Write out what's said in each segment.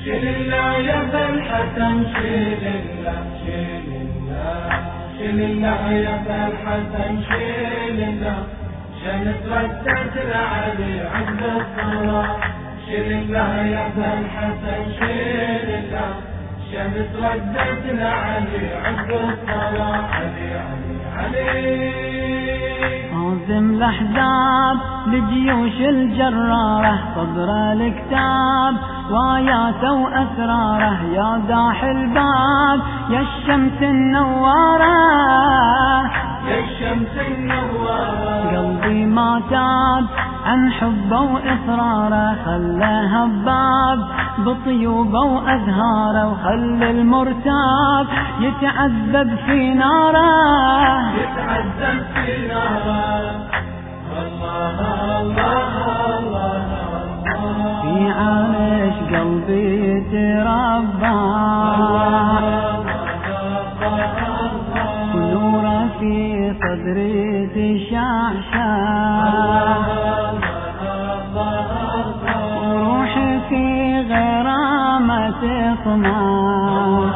شيل الله يا ابا الحسن شيل الله شيل الله شيل الله يا ابا الحسن شيل الله شمس ردت لعلي عند الصلاة شيل الله يا ابا الحسن شيل الله شمس ردت لعلي عند الصلاة علي علي علي عازم الأحزاب لجيوش الجرارة صدر الكتاب وآياته وأسراره يا داح الباب يا الشمس النوارة يا الشمس النوارة قلبي ما تاب عن حبه وإصراره خلى هباب بطيوبه وأزهاره وخلى المرتاب يتعذب في ناره يتعذب في ناره الله الله الله في عرش قلبي يتربى نوره في صدري تشعشع وروحي في غرامة طمع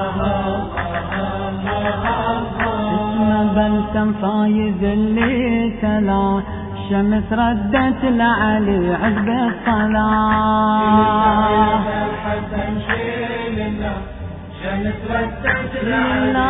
اسمه بلسم فايز اللي تلا الشمس ردت لعلي عقب الصلاة الحسن شيل الله شمس ردت لعلي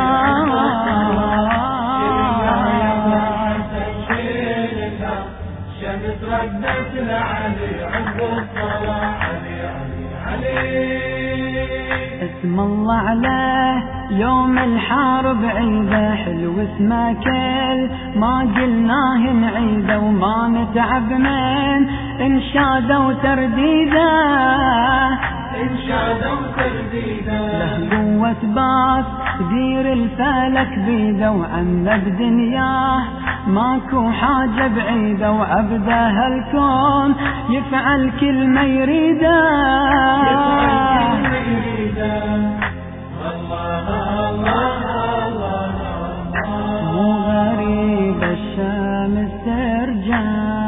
شمس ردت لعلي عند الصلاة علي علي علي اسم الله عليه يوم الحرب عيده حلو اسمه كل ما قلناه نعيده وما نتعب من انشاده وترديده انشاده وترديده له قوة باس دير الفلك بيده وعنا بدنياه ماكو حاجة بعيدة وعبده هالكون يفعل كل ما يريده مو غريب الشمس ترجع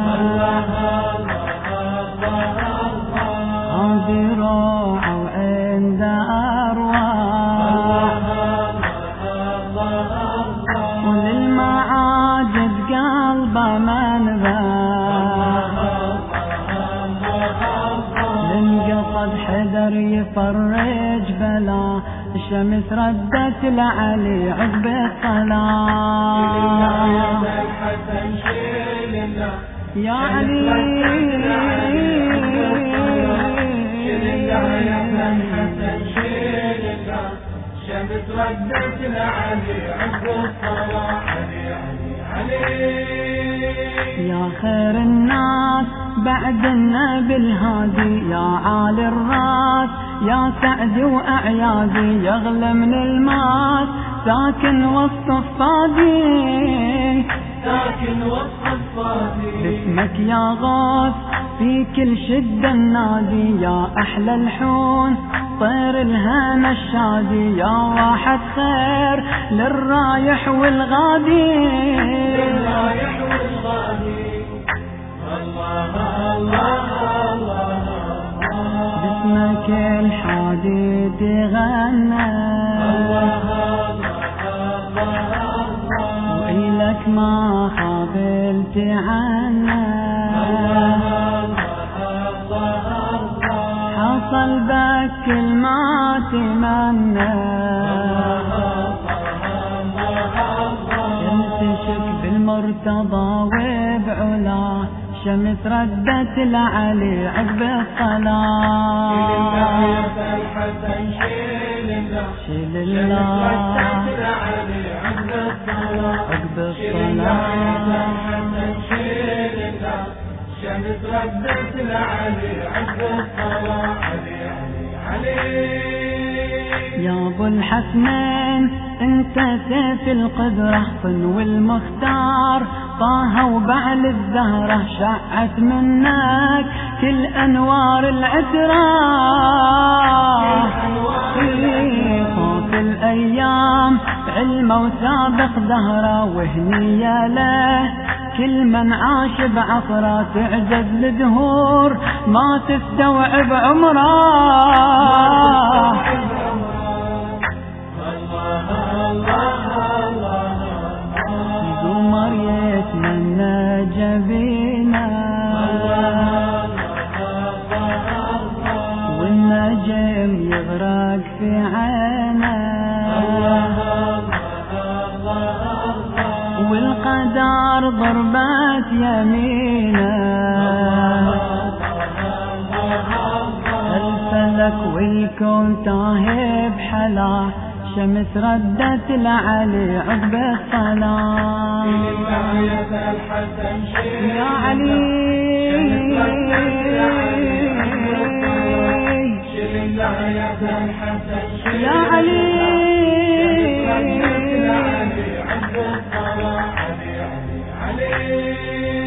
هذي روعة وعند أرواح وللمعاجز قلبه منبع للقصد حذر يفرج بلا الشمس ردت لعلي عقب الصلاة يا علي شمس ردت لعلي عقب الصلاة علي علي علي يا خير الناس بعد النبي الهادي يا عالي الراس يا سعدي وأعيادي يغلى من الماس ساكن وسط الصادي ساكن وسط الصادي باسمك يا غوث في كل شدة النادي يا أحلى الحون طير الهنا الشادي يا واحد خير للرايح والغادي للرايح والغادي الله الله الله باسمك الحادي تغنى وإلك ما خابلت عنا حصل بك ما تمنى انتشك بالمرتضى وبعلاه شمس ردت لعلي عقب الصلاة شيل الله عقب الصلاة شمس ردت لعلي عقب الصلاة علي علي علي يا ابو الحسنين انت سيف القدرة صنو المختار طه وبعل الزهرة شعت منك كل انوار العترة صوت الايام علمه وسابق دهره وهنية له كل من عاش بعصره تعجز لدهور ما تستوعب عمره الدم يغرق في عينه والقدر ضربت يمينه الفلك والكون تاهي بحلا شمس ردت لعلي عقب الصلاة يا علي يا علي علي